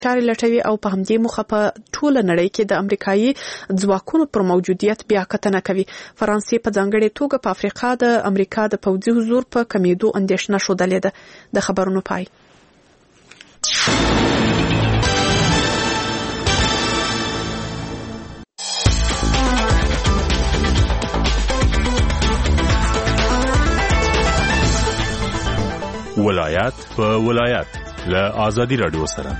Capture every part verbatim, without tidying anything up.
چارې لټوي او په همدې موخه په ټوله نړۍ کې د امریکایي ځواکونو پر موجودیت بیا کتنه کوي. فرانسې په ځانګړې توګه په افریقا د امریکا د پوځي حضور په کمیدو اندېښنه ښودلې ده. د خبرونو پای. ولایت په ولایت له آزادی رادیو سره.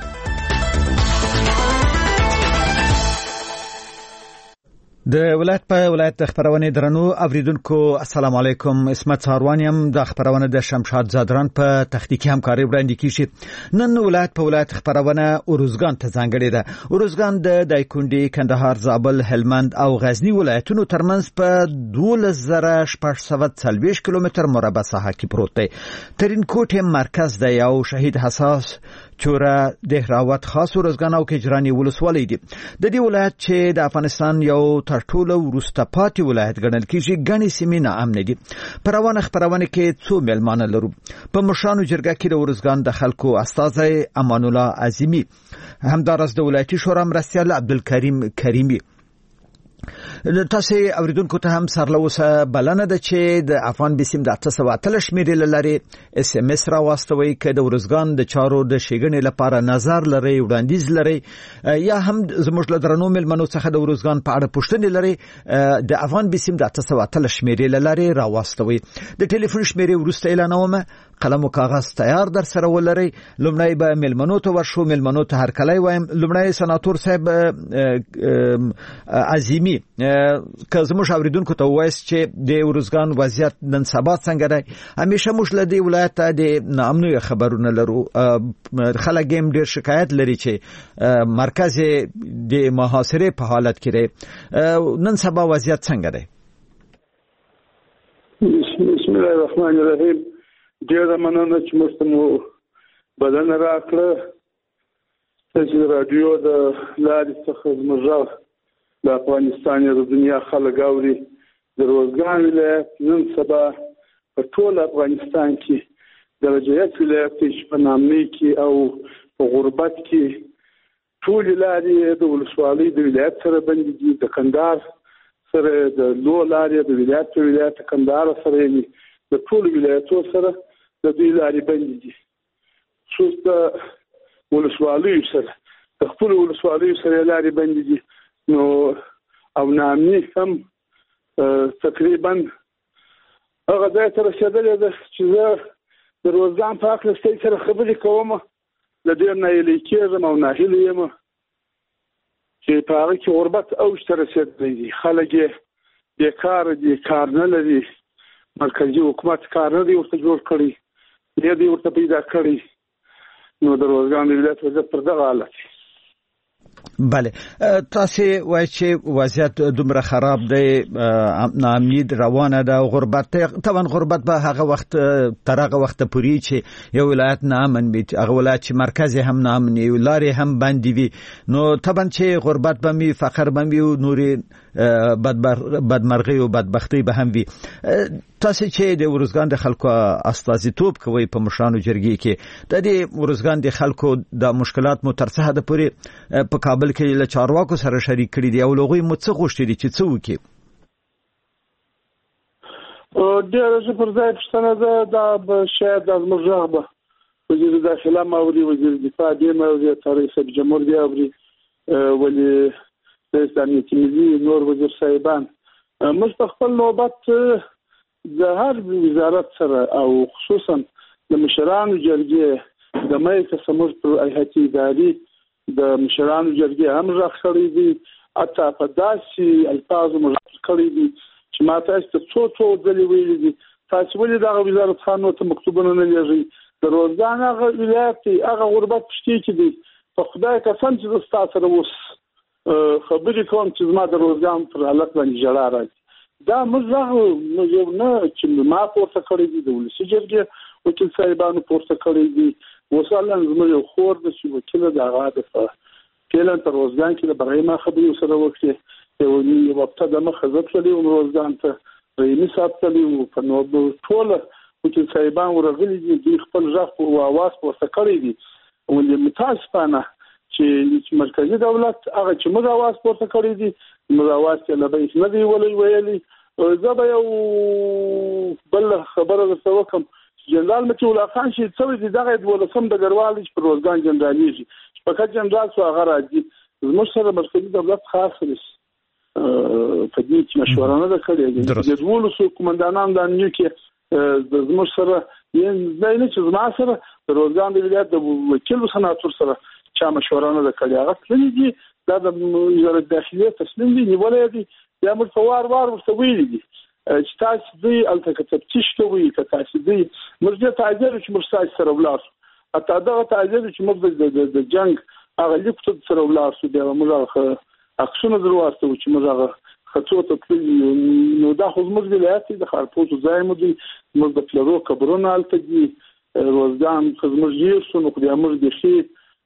د ولایت په ولایت د خبرونه درنو اوریدونکو السلام علیکم. اسمت ساروانیم د خبرونه د شمشاد زادران په تخنیکی همکاري وړاندې کیږي. نن ولایت په ولایت خبرونه اروزګان ته ځانګړې ده. اروزګان د دایکنډي، کندهار، زابل، هلمند او غزنی ولایتونو ترمنځ په دولس زره شپږ سوه څلوېښت کیلومتر مربع ساحه کې پروت دی. ترینکوټ مرکز دی او شهید حساس چوره دهراوت خاص اروزګان او کجرانی ولسوالۍ دي. د دې ولایت چې د افغانستان یو تر ټولو وروسته پاتې ولایت ګڼل کېږي، ګڼې سیمې ناامنه دي. په روانه خبرونه کې څو میلمانه لرو. په مشرانو جرګه کې د اروزګان د خلکو استازی امان الله عظیمی، همدارس د ولایتي شورا مرستیال عبدالکریم کریمی. تاسو اوریدونکو ته هم سرلوسه بلنه ده چې د افغان بسیم د اته سوه اتلس شمیرې لري اس ام اس را واستوي که د اروزګان د چارو د شګنې لپاره نظر لري، وړاندیز لري، یا هم زموږ له درنو ملمنو څخه د اروزګان په اړه پوښتنې لري، د افغان بسیم د اته سوه اتلس شمیرې لري را واستوي. د ټلیفون شمیرې وروسته اعلانومه، قلم او کاغذ تیار در سره ولري. لومړی به ملمنو ته ورشو، ملمنو ته هر کله وایم. لومړی سناتور صاحب عظیمی که زموږ اوریدونکو ته وایي چې د اروزګان وضعیت نن سبا څنګه دی. همیشه موږ له دې ولایت د ناامنۍ خبرونه لرو. خلک هم ډېر شکایت لري چې مرکز د محاصرې په حالت کې دی. نن سبا وضعیت څنګه دی؟ بسم الله الرحمن الرحیم. ډېره مننه چې موږ ته مو بلنه راکړه چې رادیو د لارې څخه زموږ غږ د افغانستان یا د دنیا خلک اوري. د اروزګان ولایت نن سبا په ټول افغانستان کې درجه یک ولایت چې په نامنۍ کې او په غربت کې ټول لارې د ولسوالۍ د ولایت سره بندي دي. د کندهار سره د لو لارې د ولایت په ولایت کندهار سره دي. د ټول ولایتو سره د دوی لارې بندي دي. خصوص د ولسوالیو سره د خپل ولسوالیو سره لارې بندي دي. نو او نامني هم تقریبا هغه ځای ته رسېدلې ده چې زه د اروزګان په هکله ستاسو سره خبرې کوم، له ډېر ناهیلي کېږم او ناهیلی یم چې په هغه کې غربت اوج ته رسېدلی دي. خلک یې بېکاره دي، کار نه لري. مرکزي حکومت کار نه دی ورته جوړ کړی، نه دی ورته پیدا کړی. نو د اروزګان د ولایت وضعیت پر دغه حالت. بله، تاسو وایئ چې وضعیت دومره خراب دی، ناامني روانه ده، غربت. طبعا غربت به هغه وخت تر هغه وخت پورې چې یو ولایت ناامن وي، هغه ولایت چې مرکز هم ناامن وي، لارې هم بندې وي، نو طبعا چې غربت به وي، فقر به وي او نورې بدمرغي او بدبختي به هم وي. تاسو چې د اروزګان د خلکو استازیتوب کوي په مشرانو جرګې کې، د دې اروزګان د خلکو د مشکلات مو تر څه حد پورې په کابل کې له چارواکو سره شریک کړي دي او لغوی مو څه غوښتي دي چې څه وکړي؟ ډېره ښه پر ځای پوښتنه ده. دا به شاید د زموږ غږ به وزیر داخله م اوري، وزیر دفاع دې م اوري، رئیس جمهور دې اوري، ولې رئیس امنیتي ملي، نور وزیر صاحبان. موږ په خپل نوبت د هر وزارت سره او خصوصا د مشرانو جرګې د مې څخه موږ پر هیئتي اداري د مشرانو جرګې هم راغ کړی دي. حتی په داسې الفاظو موږ کړی دي چې ما تاسو ته څو څو ځلې ویلي دي، تاسو ولې دغه وزارت خانو ته مکتوبونه نه لیږئ؟ د اروزګان هغه ولایت دی، هغه غربت پشتې کې دی. په خدای قسم چې زه ستاسو سره اوس خبرې کوم چې زما د اروزګان پر حالت باندې ژړا راځي. دا موږ یو نه چې ما پورته کړی دي، د ولسي جرګې وکیل صاحبانو پورته کړی دي. اوس الله زموږ یو خور ده چې وکیله د هغه د فعلا په اروزګان کې د برای ما خبرې سره وکړي. یو وخت د مخه زه تللی وم اروزګان ته، رحیمي صاحب تللی و، په نو ټوله وکیل صاحبان ورغلي دي، دوی خپل غږ په اواز پورته کړی دي. ولې متاسفانه چې مرکزی دولت هغه چې موږ आवाज پورته کړی دي موږ आवाज ته لبیک نه دی ویلي ویلي زه به یو بل خبره درته وکم جنرال متي الله خان چې څو دي دغه ولسم د ګروال چې پر روزګان جنراليږي فقط جنرال سو هغه راځي زموږ سره مرکزی دولت خاص لري په دې کې مشوره نه کړې د ولسو قومندانان د نیو کې د زموږ سره یې نه چې زما سره د روزګان د ولایت د وکیل سناتور سره چا مشوره نه کړې هغه څه دي دا د وزارت داخليه تسلیم دي نیولې دي یا موږ فوار وار ورته ویلي دي چې تاسو دې الته تفتیش کوي که تاسو دې موږ دې تعذير چې موږ تاسو سره ولاړ اته دا تعذير چې موږ د جنگ هغه لیک ته سره ولاړ شو بیا موږ اکشن دروازه چې موږ خطو ته تللی نو دا خو موږ ولایت د خارپوت ځای مو دي موږ د پلرو قبرونه الته دي روزګان خدمت یې شو نو خو موږ د شي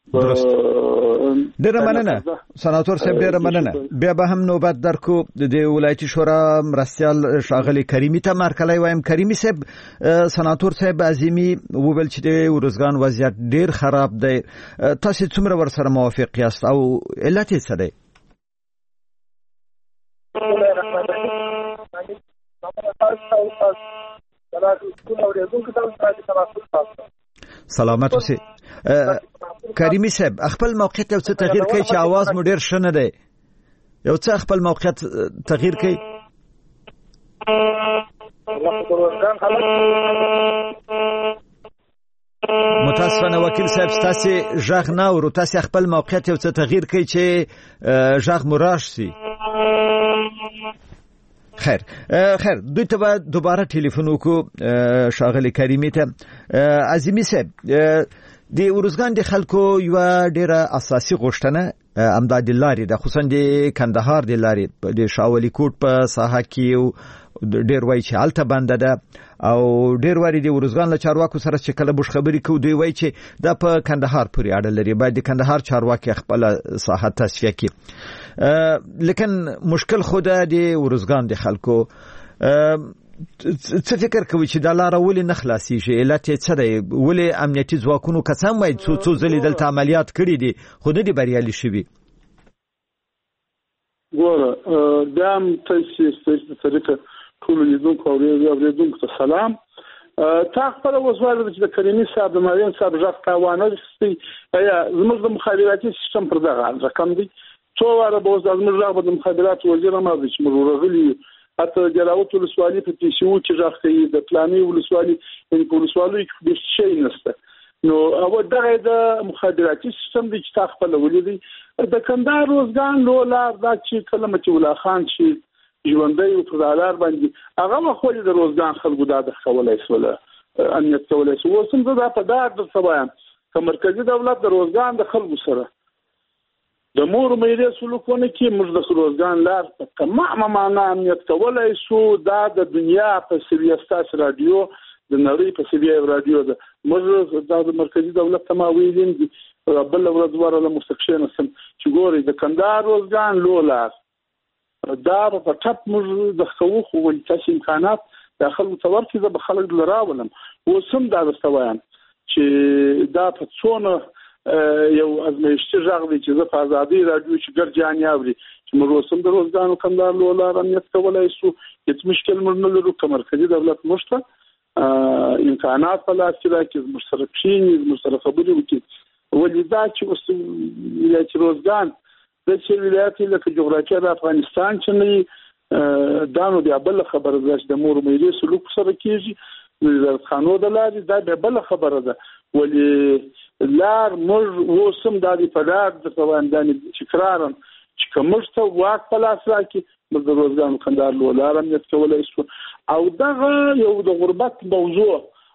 ډیره مننه سناتور صاحب ډیره مننه بیا به هم نوبت درکو د ولایتي شورا مرستيال شاغلي کریمي ته مرکلای وایم کریمي صاحب سناتور صاحب عظیمی وویل چې د ورزګان وضعیت ډیر خراب دی تاسو څومره ور سره موافق یاست او علت یې څه دی سلامت اوسئ کریمي صاحب خپل موقعیت یو څه تغییر کوي چې आवाज مو ډیر شنه دی یو څه خپل موقعیت تغییر کوي متاسفانه وکیل صاحب تاسو ژغ نه ورو تاسو خپل موقعیت یو څه تغییر کوي چې ژغ مراش سي خیر خیر دوی ته دوباره ټلیفون وکړو شاغلی کریمي ته عظیمی صاحب د ورزګان د خلکو یو ډیره اساسي غوښتنه امداد لاري د خصوصا د کندهار د لاري د شاولی کوټ په ساحه کې ډیر وای چې الته بنده ده او ډیر وری د ورزګان له چارواکو سره چې کله بوش خبري کوي دوی وای چې د په کندهار پورې اړه لري باید د کندهار چارواکي خپل ساحه تصفیه کړي لیکن مشکل خود د ورزګان د خلکو څه فکر کوي چې د لار ولې نه خلاصي شي علت څه دی ولې امنیتي ځواکونو کسان وایي څو څو ځلې دلته عملیات کړي دي خو نه دي بریالي شوي ګوره دا هم تاسو په طریقه ټول لیدونکو او اوریدونکو ته سلام تا خپل وسوال چې د کریمي صاحب د مارین صاحب ځخ تاوانه دي یا زموږ د مخابراتي سیستم پر دغه رقم دي څو واره به زموږ ځخ د مخابرات وزیر ما د چې مرور غلي اته جلاوت ولسوالي په تیشو چې راځي د پلاني ولسوالي ان په ولسوالي کې د شي نسته نو او دغه د مخابراتي سیستم د چې خپل ولیدي د کندهار روزګان لولار دا چې کلمه چې ولا خان چې ژوندۍ او تدالار باندې هغه خو د روزګان خلکو دا د خولای سره امنیت کولای شو وسم دا په دا د سبا که مرکزی دولت د روزګان د خلکو سره د مور مېرې سلوکونه کې موږ د روزګان لار په تمامه معنا امنیت کولای شو دا د دنیا په سیریاستاس رادیو د نړۍ په سیریا رادیو د موږ د مرکزی دولت ته ما ویلین دي بل ورځ ورله مستقشین سم چې ګوري د کندهار روزګان لولار دا په ټپ موږ د خو خو ولې امکانات داخل متور کې د خلک لراولم وسم دا واستوان چې دا په څونه یو ازمایشتي ژغلي چې د آزادي رادیو چې ګرځان یاوري چې موږ وسم د روزګان او کندهار لولار امنیت کولای شو هیڅ مشکل موږ نه لرو که مرکزی دولت مشته امکانات په لاس کې راکې مشترکین مشترکبري وکړي ولدا چې وسم چې روزګان د چې ولایت له جغرافیه د افغانستان چې نه دانو بیا بل خبره ده چې د مور مېرې سلوک سره کېږي وزارت خانو د لارې دا بیا بل خبره ده ولی لار موږ وسم د دې په لار د تواندانې تکرارم چې کومش ته واک په لاس راکې موږ د روزګان کندهار لولار امنیت کولای شو او دغه یو د غربت موضوع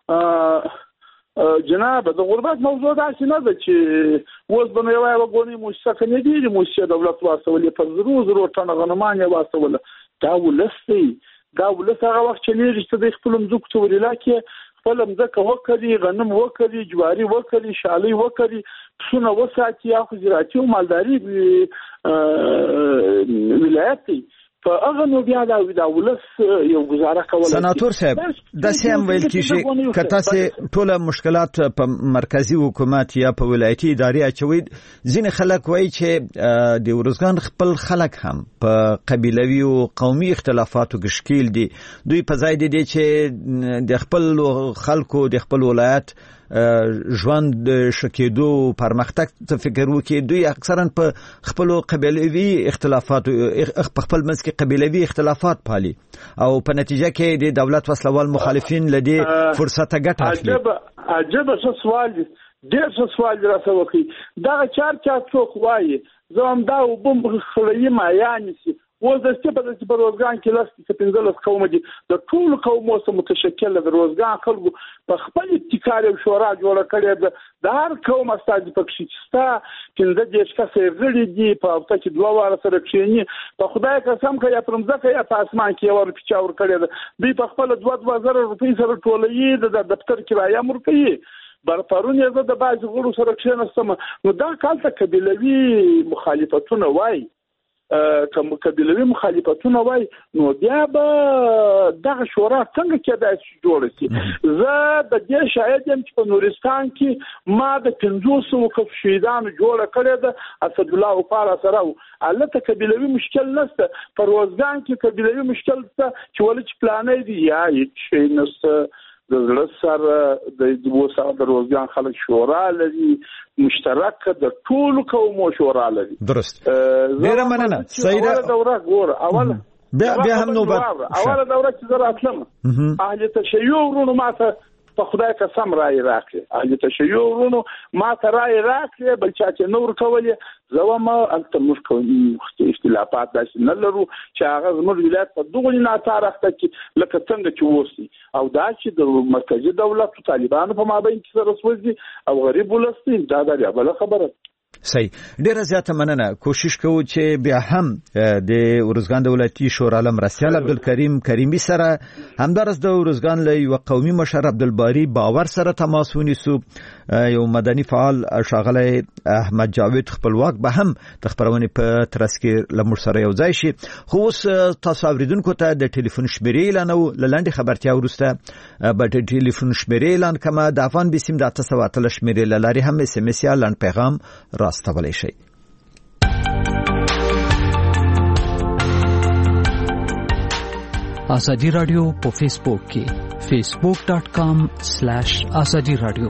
جناب د غربت موضوع دا چې نه ده چې اوس به نو یوه وګونې موسسه که نه ډېرې موسسې دولت واستولې په زرو زرو ټنه غنمان یې واستوله دا ولس دی دا ولس هغه وخت چلېږي چې د خپلو مځکو ته ورېلا کې خپل مځکه وکړي غنم وکړي جواري وکړي شالۍ وکړي پسونه وساتي یا خو زراعتي او مالداري ولایت دی په هغه نو بیا دا ولس یو گزاره کوله. سناتور صاحب د سیم ویل کیږي که تاسو ټول مشکلات په مرکزی حکومت یا په ولایتي ادارې اچوي، ځینې خلک وایي چې د ورزګان خپل خلک هم په قبیلوي او قومي اختلافاتو کې شکیل دي. دوی په ځای دي چې د خپل خلکو د خپل ولایت ژوند شکیدو پرمختګ ته فکر وکړي. دوی اکثرا په خپل قبیلوي اختلافات په خپل منځ کې قبیلوي اختلافات پالي او په نتیجه کې د دولت وسلوال مخالفین لدی فرصت ګټه اخلي. عجب عجب څه سوال دی، ډېر څه سوال راته وکړي. دا چار چا څوک وایي زه هم دا وبم خلوی ما یعنی سي اوس د ستې په دې په روزګان کې لاس کې پنځلس قوم دي، د ټول قومو سره متشکل د روزګان خلکو په خپل ابتکار او شورا جوړ کړی ده. د هر قوم استازي پکې شته، پنځه دېرش کسې غړي دي، په هفته کې دوه واره سره کښېني. په خدای قسم که یا پر مځکه یا په اسمان کې یو روپۍ ور کړی ده. دوی په خپل دوه دوه زره روپۍ سره ټولوي، د دفتر کرایه هم ورکوي. بر پرون یې زه د بعضې غړو سره کښېنستم، نو دا کال ته قبیلوي مخالفتونه وایي. کوم قبیلوي مخالفتونه وای نو بیا به دغه شورا څنګه کېدای شي جوړ شي. زه د دې شاهد یم چې په نورستان کې ما د پنځوس سوه کف شهیدانو جوړه کړې ده اسد الله وفاره سره. البته قبیلوي مشکل نشته، په روزګان کې قبیلوي مشکل شته چې ولې چې پلانې دي یا هیڅ شی نشته. د زړه سره د دوه سره د روزګان خلک شورا لري، مشترک د ټول قومو شورا لري. درست. ډیره مننه. سیده دوره ګور اوله بیا بیا هم نوبت اوله دوره چې زه راتلم اهل تشیع ورونو ماته په خدای قسم رای راکړي، اهل تشیع ورونو ماته رای راکړي، بل چا چې نور کولې زه ما انت موږ کوم اختلافات داسې نه لرو چې هغه زموږ ولایت په دغه ناتار اخته کې لکه څنګه چې وسی او دا چې د مرکزی دولت او طالبانو په مابین کې سره سوځي او غریب ولستي دا دا بل خبره. صحیح. ډیره زیاته مننه. کوشش کوو چې بیا هم د ورزګان د ولایتي شورا مرستیال عبدالکریم کریمی سره همدارس د ورزګان له یو قومي مشر عبدالباری باور سره تماس ونیسو. یو مدني فعال ښاغلی احمد جاوید خپلواک به هم د خبرونې په ترڅ کې له موږ سره یو ځای شي. خو اوس تاسو اوریدونکو ته د ټلیفون شمیرې اعلانو. له لنډې خبرتیا وروسته به د ټلیفون شمیرې اعلان کما د افغان بسیم د اته سوه اتلس شمیرې له لارې هم اس ام اس یا لنډ پیغام راستولی شئ. آزادی رادیو په فیسبوک کې facebook dot com slash azadi radio.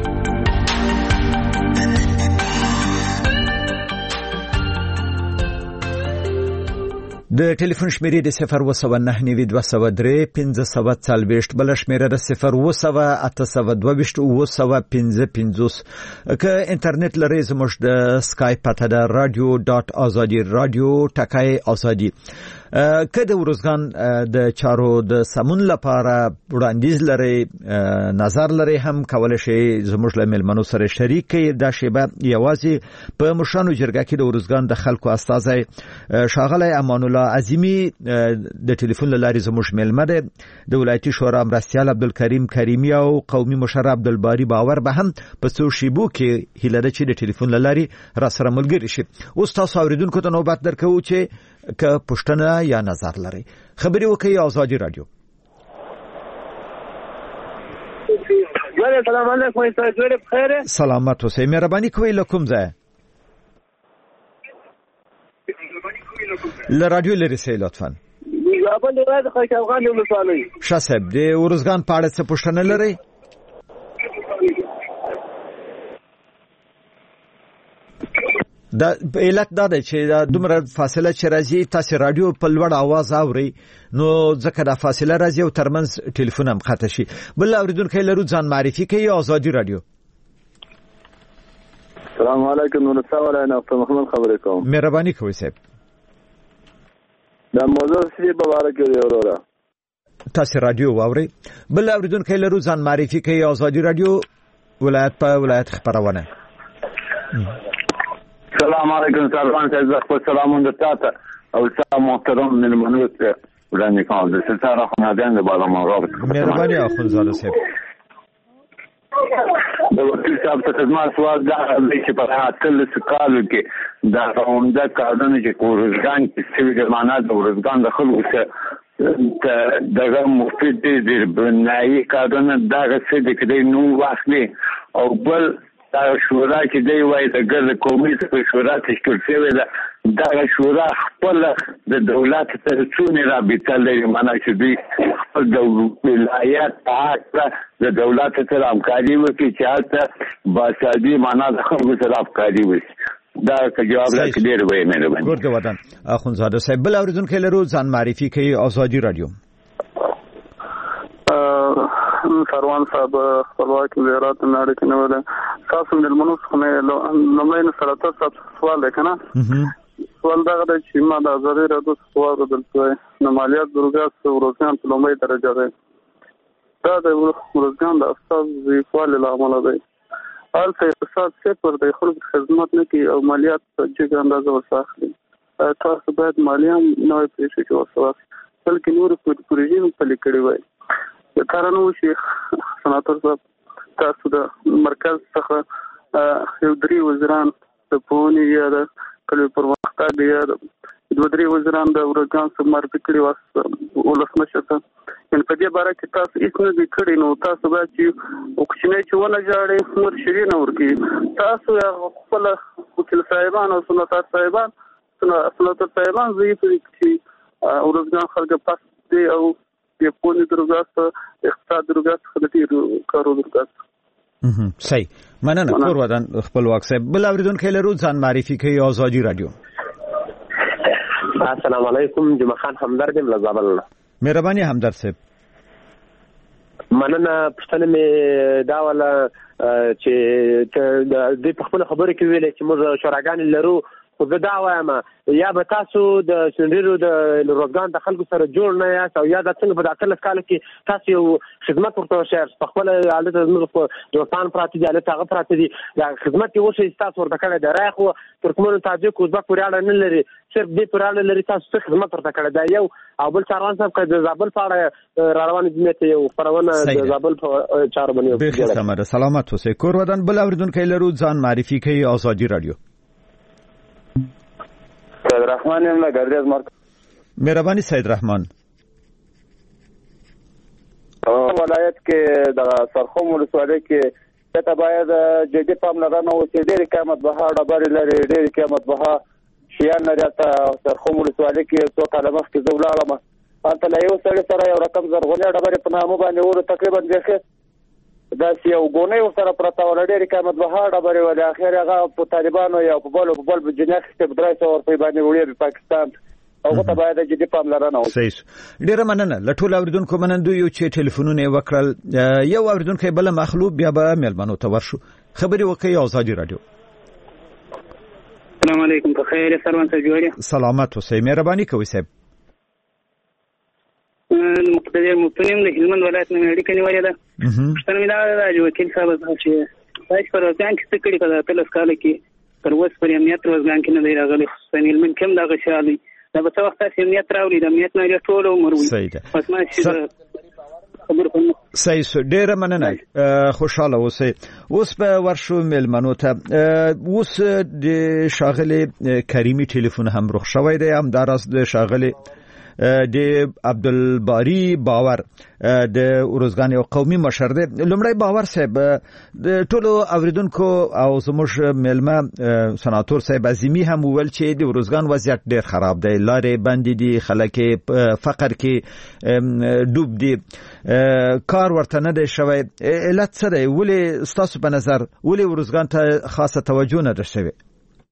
د ټلیفون شمیرې د صفر و سوه نهه نوي دوه سوه درې پنځه سوه څلوېښت، بله شمیره د صفر و سوه اته سوه دوه ویشت اوه سوه پنځه پنځوس. که انټرنیټ لرئ زموږ د سکایپ پته ده رادیو ډاټ ازادي رادیو ټکای ازادي. که د ورزګان د چارو د سمون لپاره وړاندیز لرئ نظر لرئ هم کولی شئ زموږ له مېلمنو سره شریک کړئ. دا شیبه یوازې په مشرانو جرګه کې د ورزګان د خلکو استازی ښاغلی امان الله عظیمي د ټلیفون له لارې زموږ مېلمه دی. د ولایتي شورا مرستیال عبدالکریم کریمي او قومي مشر عبدالباری باور به هم په څو شیبو کې هیله ده چې د ټلیفون له لارې را سره ملګري شي. اوس تاسو اوریدونکو ته نوبت درکوو چې که پوښتنه یا نظر لري خبري وکړئ. آزادي رادیو. سلام علیکم، تاسو بخیر؟ سلامت اوسئ. مهرباني کوئ له کوم ځای؟ له رادیو لرې سئ لطفا. زابل ولایت خیش افغان ولسوالۍ. ښه صاحب، د ورزګان په اړه څه پوښتنه لرئ؟ دا علت دا ده چې دومره فاصله چې راځي تاسو رادیو په لوړ आवाज اورئ نو ځکه دا فاصله راځي او ترمنځ ټلیفون هم خطا شي. بل اوریدونکو لرو ځان معرفي کوي. آزادي رادیو. السلام علیکم، نور سوال نه په محمد خبرې کوم. مهرباني کوئ صاحب. دا موضوع سی په اړه کې اورورا تاسو رادیو واورئ. بل اوریدونکو لرو ځان معرفي کوي. آزادي رادیو ولایت په ولایت خبرونه. السلام علیکم سربان صاحب، خپل سلامونه تاسو او تاسو محترم مېلمنو ته وړاندې کوم. د ستاره خنادان د بالا مغرب. مهرباني اخوند زاده صاحب. د وکیل صاحب ته زما سوال دا دی چې په اتلس کالو کې دا عمده کارونه چې ورزګان کې سوي د معنا د ورزګان د خلکو څخه دغه مفید دي بنایي کارونه دغه څه د کدی نو واخلي او بل دا شورا چې دی وایي د ګرد قومي شورا تشکیل شوې ده دغه شورا خپل د دولت سره څونه رابطه لري معنا چې دوی خپل د ولایت په د دولت سره همکاري وکړي چې هلته باسادي معنا د خلکو سره همکاري وکړي دا که جواب راکړي ډېر به یې مهرباني. ګور د وطن اخوندزاده صاحب بل اورېدونکی لرو ځان معرفي کوي آزادي رادیو. سروان صاحب خپلواک زیارت نړۍ کې نه وله تاسو د منوس خو نه لمړی نه سره تاسو سوال دی کنه سوال دا دی چې ما د آزادي رادیو سوال بدل نه مالیات درګاس ورځان په لمړی درجه ده دا د ورځان د استاد زیفال العمل دی البته اقتصاد صفر د خلکو خدمت نه کوي او مالیات په جګ اندازه ورساخلي تاسو باید مالیه نوې پیسې کې ورساخلي بلکې نور پروژې په لیکړې وای د کارونو شیخ سناتور صاحب تاسو د مرکز څخه یو درې وزیران د پونی یا د کلي پرمختګ یا د دوه درې وزیران د ورګان سره مرکه کړی واس ولسمشر ته ان په دې باره کې تاسو هیڅ نه کړی نو تاسو باید چې وکښنه چې ونه جاړي مور شری نه ورکی تاسو خپل وکیل صاحبان او سناتور صاحبان سناتور صاحبان زی په چې ورګان خلک پاس دی او د پونی درګاست اقتصاد درګاست خدای کارو درګاست صحیح مننه کور ودان خپلواک صاحب بل اوریدونکو لرو ځان معرفي کوي آزادي رادیو. السلام علیکم جمعه خان همدرد ملزابل مهرباني همدرد صاحب مننه پښتنه می دا ولا چې د خپل خبرې کې ویلې چې موږ شوراګان لرو خو زه دا وایم یا به تاسو د سندرو د روزګان د خلکو سره جوړ نه یاست او یا د څنګه په اتلس کال کې تاسو یو خدمت ورته شیر په خپل حالت د دوستان پراته دي حالت هغه پراته دي دا خدمت یو شي تاسو ورته کړی دی راخو ترکمن تاجک ازبک پورې نه لري صرف دې پورې لري تاسو خدمت ورته کړی دی یو او بل څاروان صاحب که د زابل په را روان دي ته یو پرونه د زابل په چار باندې به خدمت سلامت اوسئ کور ودان بل اوریدونکو لرو ځان معرفي کوي آزادي رادیو. سید رحمان یم له ګردیز مرکز. مهرباني سید رحمان. ولایت کې د سرخوم ولسوالۍ کې ته باید جدي پاملرنه وشي ډېر قیمت بها ډبرې لري ډېر قیمت بها شیان لري ته سرخوم ولسوالۍ کې څو کاله مخکې زه ولاړم هلته له یو سړي سره یو رقم زرغونې ډبرې په نامه باندې ور تقریبا بیخي دا سی یو ګونې سره پرته ول ډېر قیمت بها ډبرې ول اخر هغه په طالبانو یا په بل په بل بجناخ کې بدرای څو ور په باندې وړي په پاکستان او ته باید جدي پاملرنه وکړي. صحیح ډیره مننه لټول اوریدونکو منندو یو چې ټلیفونونه وکړل یو اوریدونکو بل مخلوب بیا به ملمنو ته ورشو خبري وکي آزادي رادیو. السلام علیکم په خیر سروان صاحب جوړه سلامت اوسئ مهرباني کوئ صاحب. مقتدر مفتونیم د هلمند ولایت نه اړیکه نیولې ده پښتنه مې دا د وکیل صاحب چې تاسو پر ځان کې څه کړی په تلس کال کې تر اوسه پر امنیت روزګان کې نه دی راغلی خو هلمند کوم دا غشالي دا به څه وخت چې امنیت راوړي د امنیت نه ټول عمر وي صحیح ده پس ما چې خبر کوم صحیح ډیره مننه خوشاله اوسئ. اوس به ورشو ملمنو ته اوس د شاغلي کریمي ټلیفون هم رخ شوی دی هم دراز د شاغلي د عبدالباری باور د ورزګان یو قومي مشر دی. لومړی باور صاحب د ټولو اوریدونکو او زموږ ملمه سناتور صاحب عظیمی هم ویل چې د ورزګان وضعیت ډیر خراب دی لارې بندې دي خلک فقر کې ډوب دي کار ورته نه دی شوی علت څه دی ولې ستاسو په نظر ولې ورزګان ته خاصه توجه نه ده شوې؟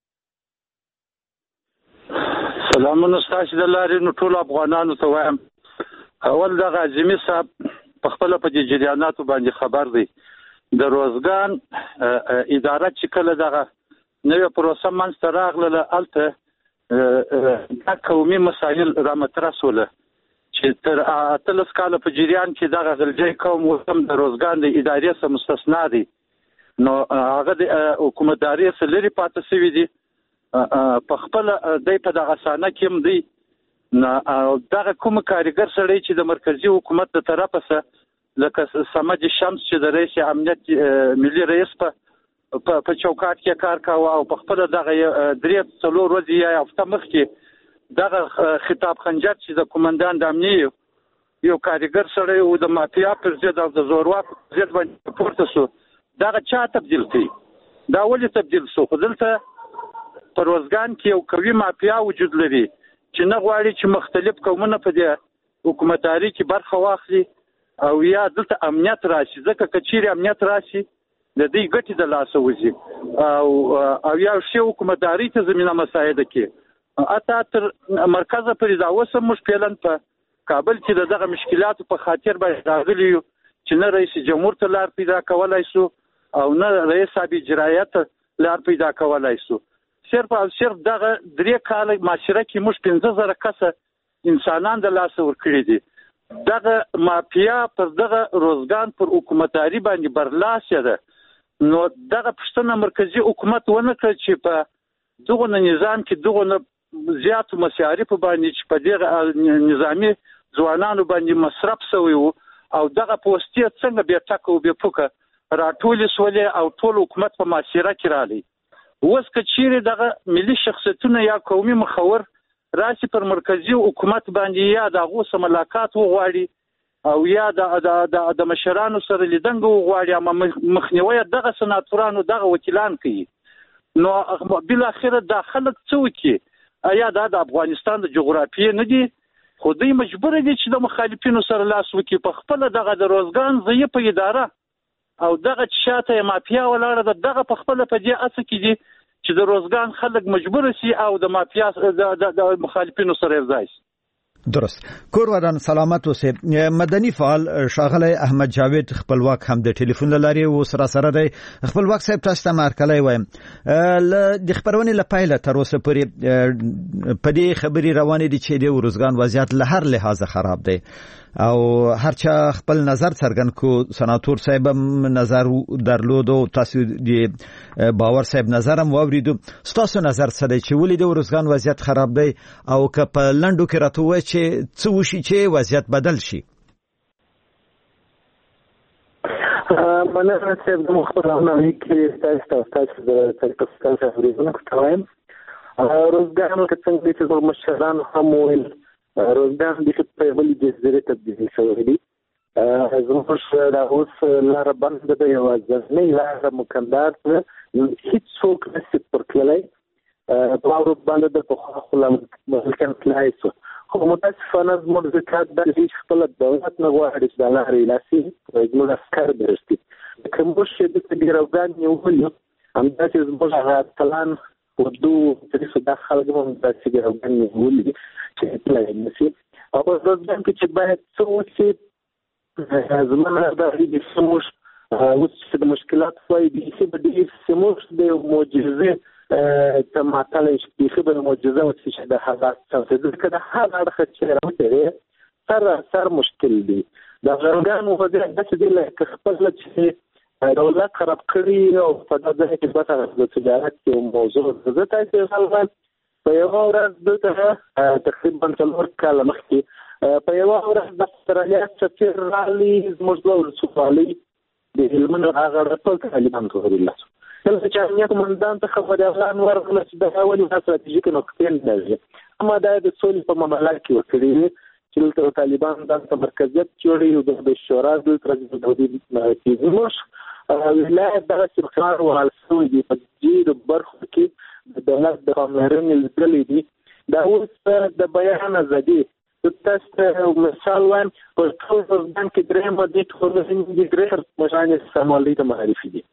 سلامونه ستاسو د لارې نو ټول افغانانو ته وایم اول د غازمی صاحب په خپل په جریاناتو باندې خبر دی د روزګان اداره چې کله دغه نوې پروسه منځته راغله الته د قومي مسایل را مطرح شول چې تر اتلس کاله په جریان کې دغه غلجی قوم وسم د روزګان د ادارې سره مستثنا دي نو هغه د حکومتداري سره لري پاتې شوی دي په خپل دای په دغه سانه کې هم دی دغه کوم کارګر سړی چې د مرکزی حکومت د طرفه سره لکه سمج شمس چې د رئیس امنیت ملي رئیس په په چوکاټ کې کار کاوه او په خپل دغه درې څلور ورځې یا هفته مخکې دغه خطاب خنجر چې د کمانډان د امنیت یو کارګر سره او د مافیا پر ضد او د زورواک پر ضد باندې پورته شو دغه چا تبدیل کړي دا ولې تبدیل شو خو دلته په روزګان کې یو قوي مافیا وجود لري چې نه غواړي چې مختلف قومونه په دې حکومتداري کې برخه واخلي او یا دلته امنیت راشي ځکه کچېرې امنیت راشي د دې ګټې د لاسه وځي او او یا شی حکومتداري ته زمينه مساعده کې اته تر مرکزه پرې دا اوس موږ پیلن په کابل کې دغه مشکلات په خاطر باندې راغلي چې نه رئیس جمهور ته لار پیدا کولای شو او نه رئیس صاحب اجرایت لار پیدا کولای شو صرف او صرف دغه درې کال معاشره کې موږ پنځه زره کسه انسانان د لاس ورکړي دي دغه مافیا پر دغه روزګان پر حکومتداري باندې برلاسه ده نو دغه پښتنه مرکزی حکومت ونه کړ چې په دغه نظام کې دغه زیات مصارف باندې چې په دغه نظامی ځوانانو باندې مصرف شوی وو او دغه پوسټي څنګه به ټاکو به پوکه راټول سولې او ټول حکومت په معاشره کې رالی اوس کچېره دغه ملي شخصیتونه یا قومي مخور راشي پر مرکزی حکومت باندې یا د غوسه ملاقات وغواړي او یا د د د مشرانو سره لیدنګ وغواړي اما مخنیوي دغه سناتورانو دغه وکیلان کوي نو بل اخر د خلک څوکي ایا دا د افغانستان د جغرافیې نه دي خو دوی مجبور دي چې د مخالفینو سره لاس وکړي په خپل دغه د روزګان ضعیفه اداره او دغه شاته مافیا ولاړه دغه په خپل په دې اساس کې دي چې د روزګان خلک مجبور شي او د مافیا د مخالفینو سره ځای شي درست کور ودان سلامت اوسه مدني فعال شاغلی احمد جاوید خپلواک هم د ټلیفون لاري و سره سره دی خپلواک صاحب تاسو ته مارکلای وایم د خبرونه لپاره تر اوسه پرې په دې خبري روانې دي چې د ورزګان وضعیت له هر لحاظه خراب دی او هر چا خپل نظر څرګند کو سناتور صاحب نظر درلود او تاسو د باور صاحب نظر هم واوریدو تاسو نظر څه دی چې ولې د ورزګان وضعیت خراب دی او که په لندو کې راته وای چې څه وشي چې وضعیت بدل شي مننه چې د مخبرانو کې تاسو تاسو د تاسو څخه ورېونه کوم روزګان کې څنګه چې مشران هم ویل روزګان د په بل جزیره تبدیل شوی دی زموږ د اوس لار باندې د یو ځنې لار مکمدار هیڅ څوک نشي پرکلای په اورو باندې د په خپل ملکن کلای شو خو متاسفانه زموږ زکات د هیڅ خپل دولت نه غواړي چې د لارې لاسي زموږ اسکر برسي کوم چې د ګروګان یو ولې هم د زموږ غاټلان ودو چې د خلکو د ګروګان یو ولې چې پلان نشي او په ځان کې چې باید څه وشي زمونه د دې سموش او چې د مشکلات وای دي چې د دې سموش د معجزه ته ماتلې چې خبره معجزه او چې د حالات څه د کده حال اړه چې راوته سر سر مشکل دي د غرګان وځي د څه دی لکه خپل چې دولت خراب کړی او په دغه کې به د تجارت یو موضوع زه تاسو غلط په یو ورځ دته تقریبا څلور کاله مخکې په یو ورځ د استرالیا سفیر رالي زموږ د رسوالي د هلمند هغه ټول طالبان ټول لاس کله چې امنیت کمانډان ته خبر اعلان ورغله چې د اولي استراتیژیک نقطې لري اما دا د سولې په معاملات کې وکړي چې طالبان د مرکزیت جوړي د شورا د ترڅ د دې زموږ ولایت دغه استقرار او حالسوي د تجدید برخه کې د دولت د قانوني لیدلې دي دا اوس د بیان ازادي تاسو مثال وایم په ټول ځان کې درې ماده ټولنې د ګرېټر مشانې سمالي ته معرفي دي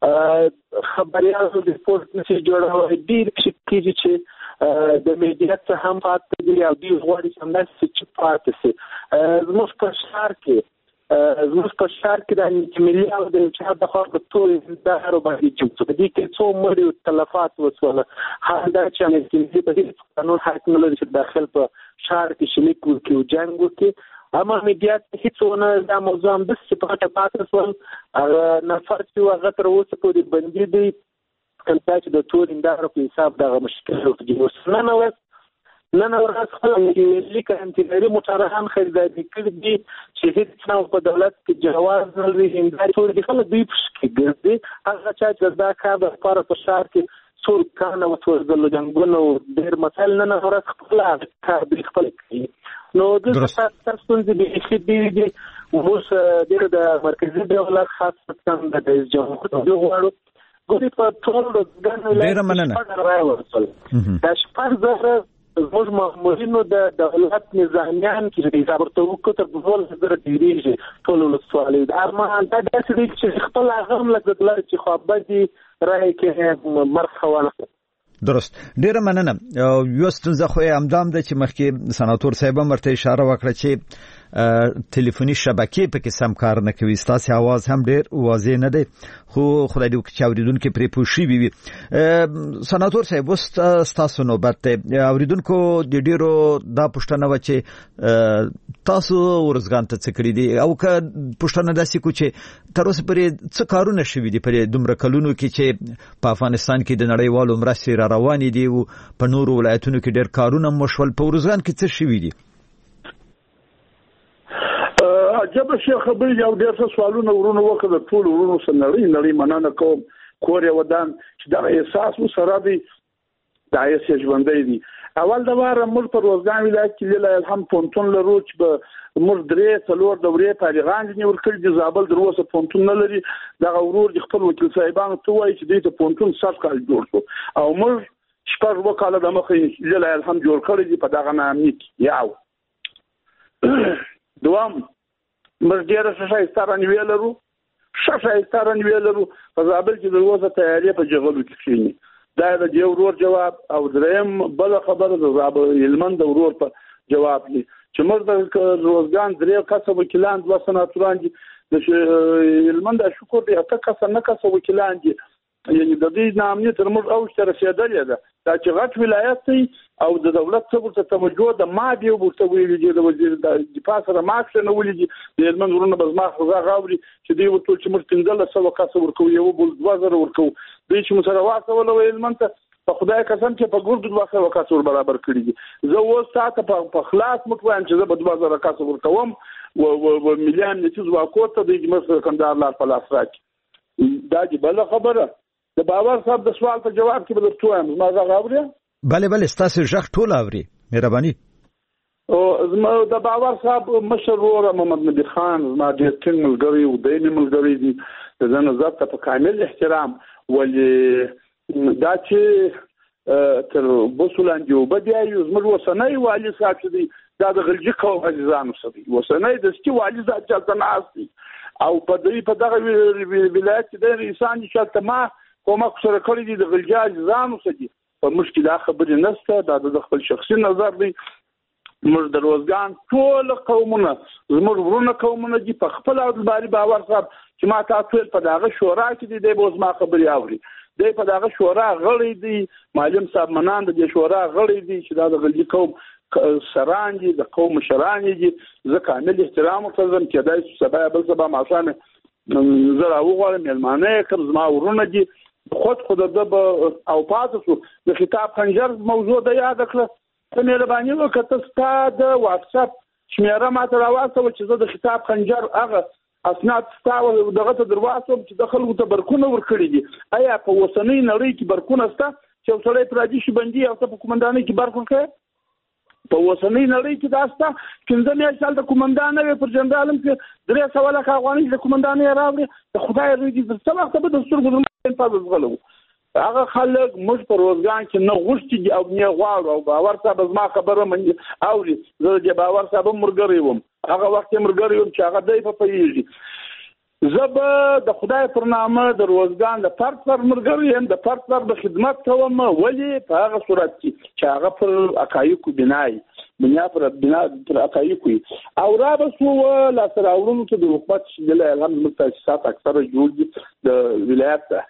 خبريالو د پورت نشي جوړول دي چې چې د میډیا څخه هم پاتې دي او د غوړي څنګه چې پاتې سي زموږ په شهر کې زموږ په شهر کې د ملي او د چا د خاطر ټول د هرو باندې چې د دې کې څو مړي او تلفات وسوله هغه د چا نه چې په دې قانون حق نه لري چې داخل په شهر کې شلیک وکړي او جنگ وکړي اما میډیا هیڅونه دا موضوع هم د سپاټه پاتې سول هغه نفر چې هغه تر اوسه پورې بندي دي کله چې د ټول اندارو په حساب دغه مشکل او د وسنه نو نن ورځ خپل لیک انتظاری موټران خریداري کړي دي چې هیڅ نو په دولت کې جواز نه لري هنداري ټول دي خلک دوی پښکې ګرځي هغه چې دا کار د لپاره په شهر کې څور کانه وتوزل جنګونو ډېر مسایل نن ورځ خپل کار دوی خپل کوي نو د تاسو څنګه دي چې دي اوس د مرکزي دولت خاصه د رئیس جمهور د غواړو ګوري په ټول د ډېر مننه دا شپږ زره زموږ مامورینو د دولت نظامیان چې د حساب ورکو تر ټول زره ډیریږي ټول ولسوالۍ د ارمان دا داسې دي چې خپل هغه هم لکه دلار چې خوابه دي رای کې مرخوانه درست ډیره مننه یو ستونزه خو همدام ده چې مخکې سناتور صاحب مرته اشاره وکړه چې ټلیفوني شبکې په کې سم کار نه کوي ستاسو आवाज هم ډیر واضح نه دی خو خدای دې چې اوریدونکو پرې پوښي وي سناتور صاحب واست تاسو نوبت ته اوریدونکو د ډیرو دا پښتنه و چې تاسو ورزګان ته څکړی دي او که پښتنه داسې کو چې تر اوسه پرې څه کارونه شوي دي په دومره کلونو کې چې په افغانستان کې د نړیوالو مرستې را روانې دي او په نورو ولایتونو کې ډیر کارونه مشول په ورزګان کې څه شوي دي عجب شي خبرې یو ډېر څه سوالونه ورونه وکړه ټول ورونو سره نړۍ نړۍ مننه کوم کور یو ودان چې دا احساس وسره دی دا یې ژوندۍ دي اول د واره موږ په روزګان ولایت کې لیلا الحمد پونتون لرو چې به موږ درې څلور دورې طالبان دي ورکړي د زابل دروازه پونتون نه لري دا ورور د خپل وکیل صاحبانو ته وایي چې دې ته پونتون سر کال جوړ شو او موږ شپږ وکاله د مخې لیلا الحمد جوړ کړی دي په دغه نامې کې یاو دوام موږ ډېر څه ستاره نیول لرو شفه ستاره نیول لرو په زابل کې دروازه تیاری په جغلو کې کېنی دا د یو ورور جواب او دریم بل خبره د زابل هلمند ورور په جواب دی چې موږ د روزګان درې کسب وکیلان د سناتوران دي د هلمند شکر دی اته کس نه کس وکیلان دي یعنی د دې نامې تر موږ او تر رسیدلې ده دا چې غټ ولایت دی او د دولت څخه ورته توجه د مادي ورته ویل دي د وزیر د دفاع سره ماکس نه ولې دي د هلمند ورونه بزما خزا غاوري چې دی ورته چې موږ پنځله سو کس ورکو یو بل دوه زره ورکو دوی چې مسره واکول ول هلمند ته په خدای قسم چې په ګورد دوه سو کس ور برابر کړی دي زه اوس ساعت په خلاص متوایم چې زه په دوه زره کس ورکوم او مليان نتیز واکوته د مسره کندهار لار په لاس راکې دا دی بل خبره د باور صاحب د سوال په جواب کې به درته وایم ما زه غاوري بله بله ستاسو ژغ ټول اوري مهرباني او زما د باور صاحب مشر ورور محمد نبی خان زما ډېر ټینګ ملګری او دیني ملګری دي د زنه ذات په کامل احترام ولې دا چې تر بوسولان جو بدیای زموږ وسنۍ والی صاحب دی دا د غلجي قوم عزیزانو سره وسنۍ د سکی والی ذات چلته ناستي او په دې په دغه ولایت کې د انسان چې ما کومه سره کړی دي د غلجي عزیزانو سره په مشکله خبرې نشته دا د خپل شخصي نظر دی موږ د روزګان ټول قومونه زموږ ورونه قومونه دي په خپل اعتباري باور صاحب چې ما تاسو په دغه شورا کې دي د بوز ما خبري اوري د په دغه شورا غړي دي معلم صاحب منان د شورا غړي دي چې دا د غلجي قوم سران دي د قوم شران دي زه کامل احترام کوم چې دای سبا بل سبا ماسانه زه راوغواړم ملمانه کوم زما ورونه دي خود خود د او پاتو د خطاب خنجر موضوع د یاد کړه ته مهرباني وکړه ستاسو د واتس اپ شمیره ماته راوځه چې زه د خطاب خنجر هغه اسناد ستاسو دغه ته دروازه چې د خلکو ته برکونه ورکړي دي آیا په وسنۍ نړۍ کې برکونه ستا چې څلې پراجي شي بندي او په کومندانۍ کې برکونه کوي په وسنۍ نړۍ کې داستا پنځه میاشتې د کومندانۍ پر جنرالم کې درې سوه لکه افغانۍ د کومندانۍ راوړي د خدای رضا د څه وخت به د سترګو په غلو هغه خلک موږ په روزګان کې نه غوښتي او نه غواړو او باور صاحب زما خبره مني اوري زه د باور صاحب مرګري وم هغه وخت مرګري وم چې هغه دای په پیږي زب د خدای پر نامه د روزګان د فرد پر مرګري هم د فرد پر د خدمت کوم ولی په هغه صورت کې چې هغه پر اکایکو بنای بنیا پر بنا پر اکایکو او را بسو لا سراورونو ته د حکومت شله الحمدلله تاسیسات اکثره جوړ دي د ولایت ته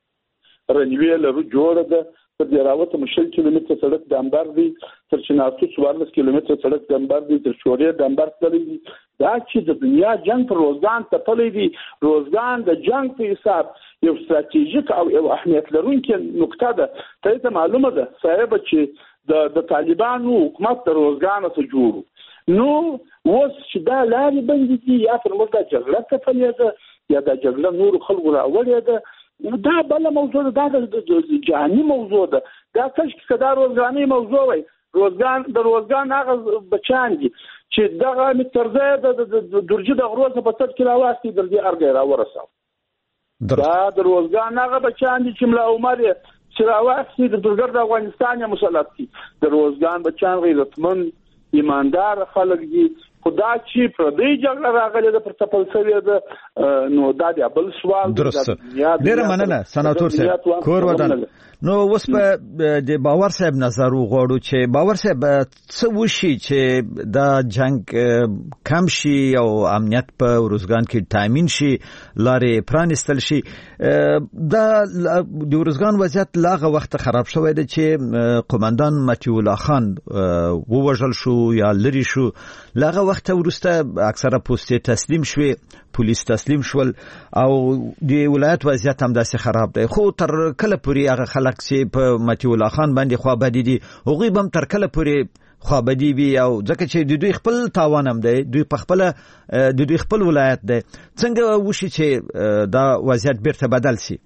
رنوی لرو جوړه ده تر دراوته مشل کیلومتر سړک د انبار دی تر چنارتو څوارلس کیلومتر سړک د انبار دی تر شورې د انبار تللی دی دا چې د دنیا جنگ پر روزګان ته تللی دی روزګان د جنگ په حساب یو ستراتیژیک او یو اهمیت لرونکي نقطه ده ته معلومه ده صاحب چې د د طالبانو حکومت د روزګان څخه جوړ نو اوس چې دا لارې بندې دي یا پر موږ د جګړه کفلې ده یا د جګړه نور خلکو راوړې ده دا بل موضوع ده دا جهاني موضوع ده دا کله چې دا روزګاني موضوع وي روزګان د روزګان هغه بچان دي چې دغه مترزه د درجه د غروزه په تر کې راوستي د دې ارګ راورساو دا د روزګان هغه بچان دي چې ملا عمر چې راوستي د درګر د افغانستان مسلط دي د روزګان بچان غیرتمن ایماندار خلک دي خدا چې پر دې جګړه راغلي د پرتپل سوي د نو دا دی بل سوال درست ډیر مننه سناتور صاحب کور ودان نو اوس په د باور صاحب نظر وغوړو چې باور صاحب څه وشي چې دا جنگ کم شي او امنیت په روزګان کې تامین شي لارې پرانستل شي دا د روزګان وضعیت لاغه وخت خراب شوی دی چې قومندان متي الله خان ووژل شو یا لری شو لاغه وخت ورسته اکثره پوسټ تسلیم شوي پولیس تسلیم شول او د ولایت وضعیت هم داسې خراب دی خو تر کله پورې هغه خلک چې په متي الله خان باندې خو بدی دي هغه هم تر کله پورې خو بدی وي او ځکه چې د دوی خپل تاوان هم دی دوی په خپل د دوی خپل ولایت دی څنګه وشي چې دا وضعیت بیرته بدل شي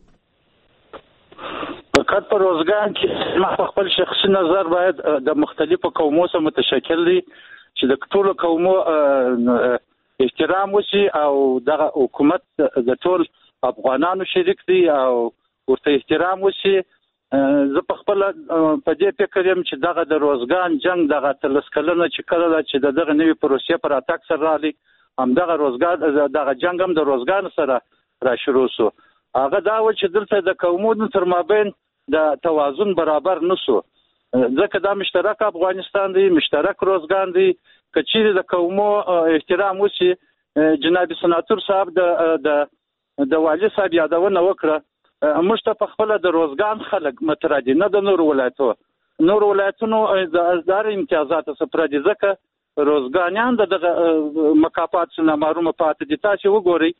فقط په روزګان کې ما خپل شخصي نظر باید د مختلفو قومو سره متشکل دي چې د ټولو قومو احترام وشي او دغه حکومت د ټول افغانانو شریک دی او ورته احترام وشي زه په خپل په دې فکر یم چې دغه د روزګان جنگ دغه تلسکلنه چې کله چې دغه نوې پروسې پر اتاک سره راځي هم دغه روزګان دغه جنگ هم د روزګان سره را شروع شو هغه دا و چې دلته د قومونو تر مابین د توازن برابر نشو ځکه دا مشترک افغانستان دی مشترک روزګان دی کچېره د قومو احترام وشي جناب سناتور صاحب د د د والی صاحب یادونه وکړه موږ ته په خپل د روزګان خلک مترادي نه د نور ولایتو نور ولایتونو د ازدار امتیازات سپر دي ځکه روزګانیان د مکافات څخه محروم پاتې دي تاسو وګورئ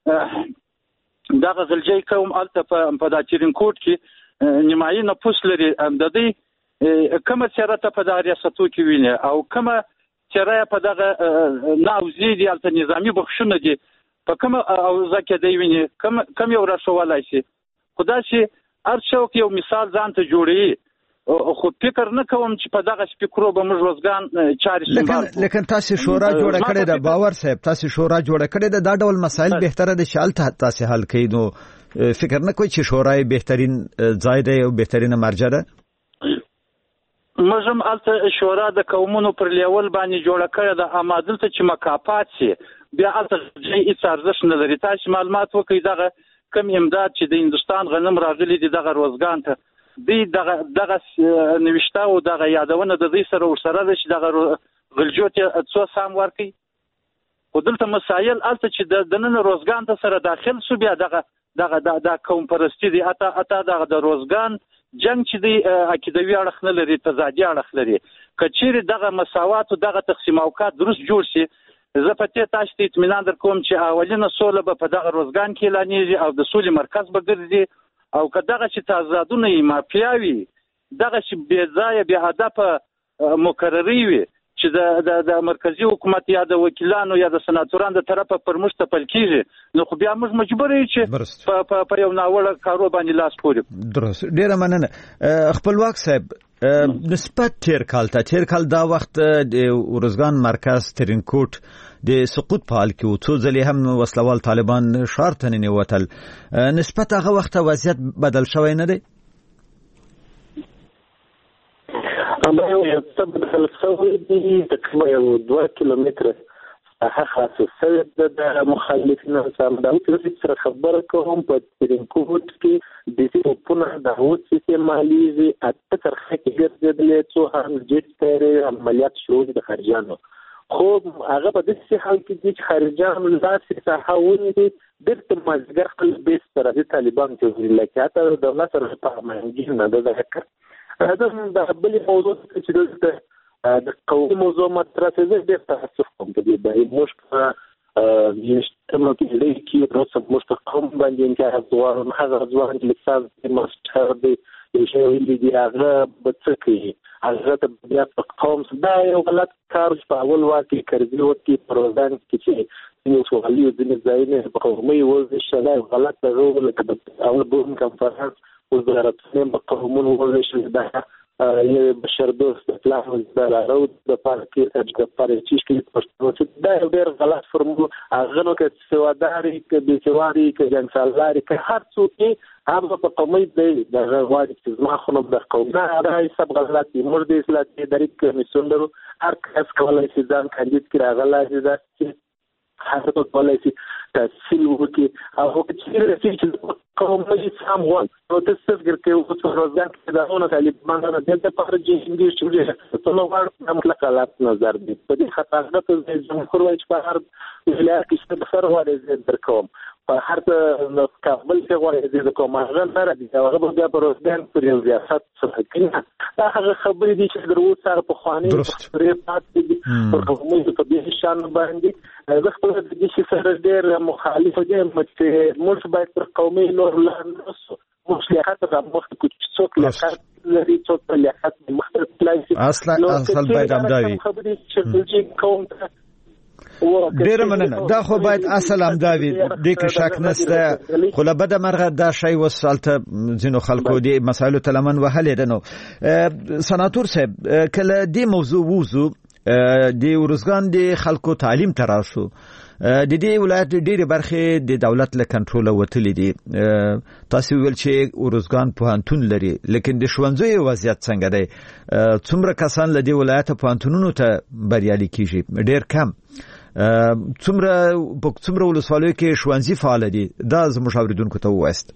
دغه غلجی قوم الته په داترین کوټ کې نیمایي نفوس لري د دې کومه چیرته په دغه ریاستو کې ویني او کومه چیرې په دغه ناوزي دي الته نظامی بخښنه دي په کومه او ځکه دی ویني کوم کوم یو راشوالای شي خدای شي هر څوک یو مثال ځان ته جوړي خو فکر نه کوم چې په دغه فکرو به موږ روزګان چاري سمبال لیکن تاسو شورا جوړه کړې ده باور صاحب تاسو شورا جوړه کړې ده دا ډول مسایل بهتره دي چې الته تاسو حل کړئ نو فکر نه کوئ چې شورای بهترین ځای دی او بهترینه مرجع ده مجم الته شورا د قومونو پر لیول باندې جوړه کړې ده اما دلته چې مکافات شي بیا الته هیڅ ارزښت نه لري تاسو معلومات وکړئ دغه کم امداد چې د هندستان غنم راغلي دي دغه روزګان ته دی دغه دغه نوښتا او دغه یادونه د دې سره ورسره ده چې دغه غلجوت څو سام ورکي او دلته مسایل الته چې د نن روزګان ته سره داخل شو بیا دغه دغه د قوم پرستی دي اته اته دغه د روزګان جنگ چې دی عقیدوي اړخ نه لري تضادي اړخ لري کچېره دغه مساوات او دغه تقسیم اوقات درست جوړ شي زه په ته تاسو ته اطمینان درکوم چې اولینه سوله به په دغه روزګان کې اعلانېږي او د سولې مرکز به ګرځي او که دغه چې تضادونه یې مافیاوي دغه چې بې ځایه بې هدفه مقرري وي چې د د د مرکزی حکومت یا د وکیلانو یا د سناتورانو د طرفه پر موږ تپل کیږي نو خو بیا موږ مجبور یو چې په په یو ناوړه کارو باندې لاس پورې درست ډیره مننه خپلواک صاحب نسبت تیر کال ته تیر کال دا وخت د ورزګان مرکز ترینکوټ د سقوط په حال کې او څو ځلې هم وسلوال طالبان شهر ته ننوتل نسبت هغه وخت وضعیت بدل شوی نه دی اما یو څه بدل شوی دی تقریبا یو دوه کیلومتره هغه خاصه د مخالفینو سره د اوسې سره خبره کوم په ترینکوټ کې د دې په د هوت سیستم مالیزي اته ترخه کې ګرځېدلې څو هم جټ عملیات شروع د خارجانو خو هغه په دې حال کې چې خارجانو لاسه تحول دي د مازګر خپل بیس سره د طالبان ته لکه د دولت سره په منځ نه ده ذکر هذا د بل موضوع چې د قومي موضوع مطرح زه ډېر تاسف کوم د دې مشکله یشتمه کې لکه روسه مشکله قوم باندې چې هغه ځوان هغه ځوان چې لسان ماستر دی چې ویلي دي هغه به څه کوي هغه ته بیا په قوم دا یو غلط کار په اول واقع کړی وتی پروګرام کې چې یو سوالي د نظاینه په قومي وځي شلای غلط غوړ لکه اول بون کنفرانس وزارتونه په قومونو وځي شلای یو بشر دوست اطلاع د راو د پارکي د پارچی کې پښتو دا یو ډېر غلط فرمول هغه نو کې سواداري کې د سوادي کې جنسالاري کې هر څه هغه په قومي د غواړي چې ما خو د قومه راځي سب غلط دي موږ د اسلامي درک کمیسون درو هر کس کولای شي ځان کاندید کړي هغه لازم ده چې هغه په کولای شي تحصیل وکړي او چې چې قومي سم وان نو د څه کې او څه روزګان کې دا ونه طالبان نه د پاره چې انګلیش چې څه نو ورته مطلق حالات نظر دي په دې خطرناک د جمهور وایي په هر ولایت کې څه خبره وایي درکوم په هر څه کابل کې غواړي د کومه نه راځي هغه به په روزګان پر یو ریاست څه کوي دا هغه خبرې دي چې درو سره په خواني پرې پاتې دي په کومه په دې شان باندې زه خپل د دې سره ډېر مخالف یم چې موږ باید پر قومي لور لاندې موږ لیاقت د مخ کې څوک لیاقت لري څوک لیاقت مختلف لایسي اصلا اصل باید همداوي خبرې چې کوم ډیر مننه دا خو باید اصل همداوي د کې شک نشته خو له بده مرغه دا شی وسالته ځینو خلکو دی مسایلو تلمن وهلې ده نو سناتور صاحب کله دې موضوع وزو د ورزګان د خلکو تعلیم تراشو د دې ولایت ډېری برخې د دولت له کنټرول وتلې دي تاسو ویل چې ورزګان پوهنتون لري لیکن د ښوونځیو وضعیت څنګه دی څومره کسان له دې ولایت پوهنتونونو ته بریالي کیږي ډېر کم څومره په څومره ولسوالیو کې ښوونځي فعال دي دا زموږ اوریدونکو ته وایست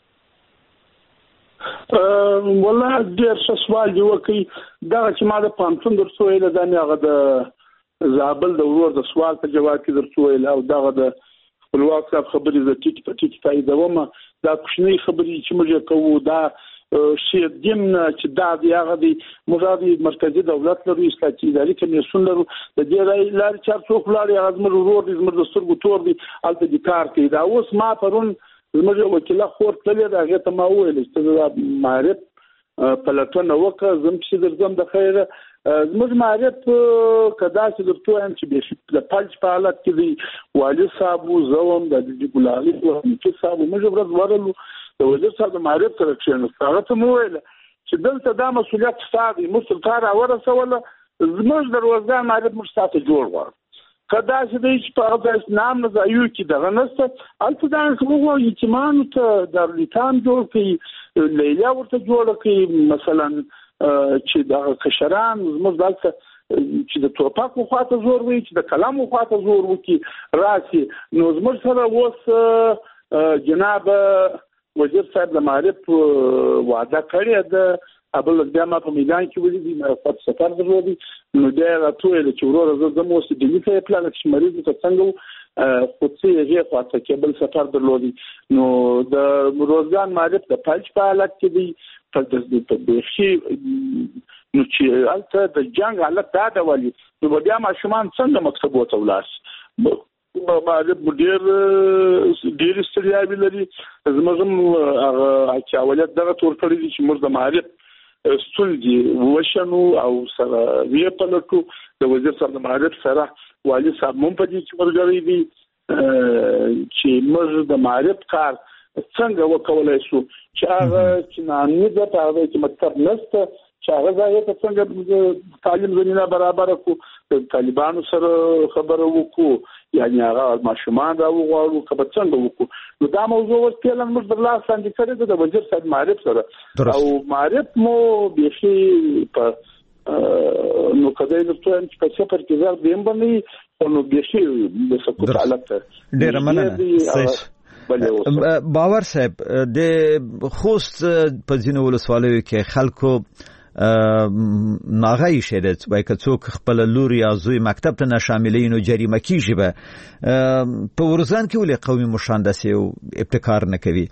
والله ډېر ښه سوال دی وکي دا چې ما د پانتون درسو ویل دا نه هغه د زابل د ورور د سوال په جواب کې درسو ویل او دغه د خپلواک صاحب خبرې د ټیټ په ټیټ فائدہ ومه دا کوچنی خبرې چې موږ کوو دا شی دیم چې دا دی هغه دی موږ مرکزی دولت لرو اصلاحي اداري کمیسیون لرو د دې لارې چار څوک لاري هغه زموږ ورور دي زموږ د سترګو تور دي الته د کار کوي دا اوس ما پرون زموږ وکیل خور تللی دا هغه ته ما ویل چې معرف پلاتونه وکړه زم چې درځم د خیره زموږ معرف کدا چې درته هم چې به د پالچ په حالت کې دی والي صاحب زوم د ګلالي او چې صاحب موږ ورځ ورلو د وزیر صاحب د معرف سره چې هغه ته مو ویل چې دلته دا مسؤلیت ستاسو مستقر اورسوله زموږ د روزګان معرف مستقر جوړ وړ کدا چې د هیڅ په اړه نام نه ځایو کې دغه نسته البته دا کومه یتیمان ته د لیتان جوړ کړي لیلا ورته جوړ کړي مثلا چې د کشران زموږ دلته چې د توپاک خواته زور وي چې د کلام خواته زور وکي راسي نو زموږ سره اوس جناب وزیر صاحب د معرف وعده کړې ده ابل بیا ما په میدان کې ولې دي ما په سفر درلودي نو دا راټول چې ورور زه زموږ اوس د لیکه پلان چې مریض ته څنګه خو څه یې خاطر کې بل سفر درلودي نو د روزګان معرف د پالچ په حالت کې دی په د بشي نو چې البته د جنگ حالت دا د والی نو بیا ما شومان څنګه مکتب وته ولاس معرف ډیر ډیر ستړیا لري زموږ هغه چې اولاد دغه تور کړی دي چې موږ د معرف ستونزې وشنو او سره وی په لټو د وزیر صاحب د معرف سره والي صاحب مون په دې کې ورغړی دي چې موږ د معرف کار څنګه وکولای شو چې هغه چې نامي د پاره چې مکتب نشته چې هغه ځای ته څنګه تعلیم زمينه برابر کو د طالبانو سره خبرو وکړو یعنی هغه ماشومان دا وغواړو کله څنګه وکړو نو دا موضوع اوس کله موږ د لاس باندې کړی د وزیر صاحب معرف سره او معرف مو بيخي په نو کله نو څه چې په سفر کې ځل دیم باندې نو بيخي د سکوت حالت ډیر مننه باور صاحب د خوست په ځینو ولسوالیو کې خلکو ناغای شهرت وای که څوک خپل لور یا زوی مکتب ته شاملین او جریمه کیږي به په ورزان کې ولې قومي مشاندسي او ابتکار نه کوي